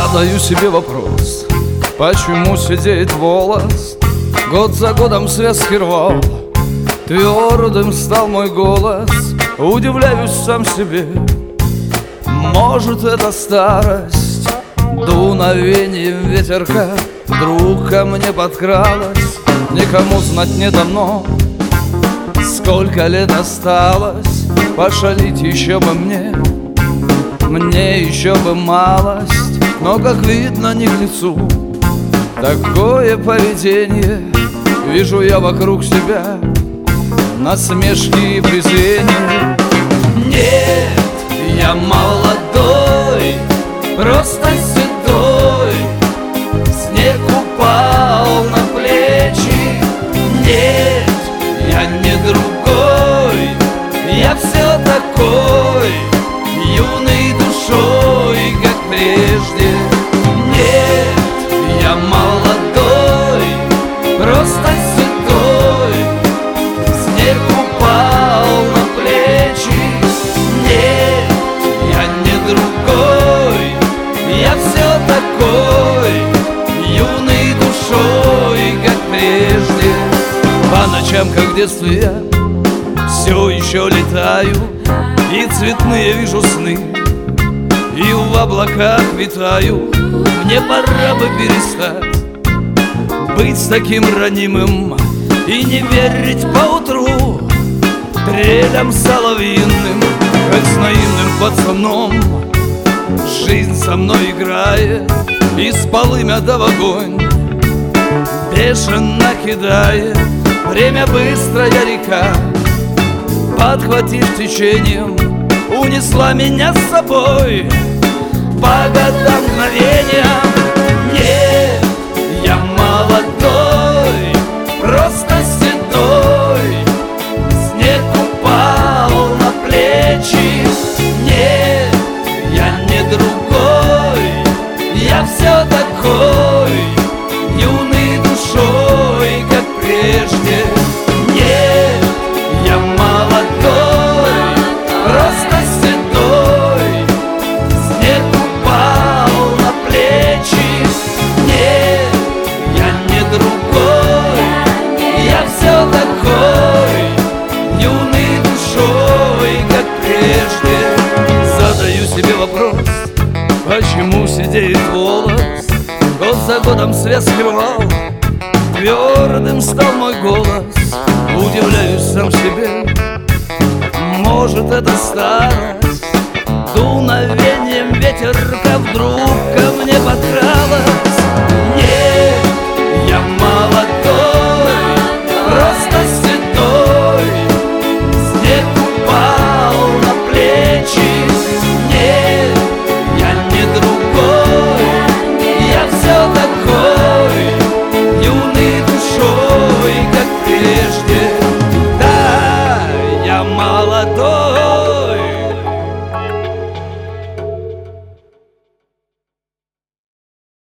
Задаю себе вопрос, почему сидеет волос? Год за годом связки рвал, твердым стал мой голос. Удивляюсь сам себе, может, это старость, дуновением ветерка вдруг ко мне подкралась. Никому знать не дано, сколько лет осталось. Пошалить еще бы мне еще бы малость. Но, как видно, не к лицу такое поведение. Вижу я вокруг себя насмешки и презрение. Нет, я молодой, просто седой, снег упал на плечи. Нет, я не другой, я все такой, юный душой, как прежде. Нет, я молодой, просто седой, снег упал на плечи. Нет, я не другой, я все такой, юный душой, как прежде. По ночам, как в детстве, я все еще летаю, и цветные вижу сны, и в облаках витаю. Мне пора бы перестать быть таким ранимым и не верить поутру трелям соловьиным. Как с наивным пацаном жизнь со мной играет, и с полымя в огонь бешено кидает. Время быстрая река, подхватив течением, унесла меня с собой по годам мгновениям. Нет, я молодой, просто седой, снег упал на плечи. Нет, я не другой, я все такой, юный душой, как прежде. Нет, я молодой, просто седой, снег упал на плечи. Нет, я не другой, я все такой, юный душой, как прежде. Задаю себе вопрос, почему сидеет волос? Год за годом связки рвал, твердым стал мой голос. Удивляюсь сам себе, может, это старость, дуновением ветерка вдруг ко мне подкралась.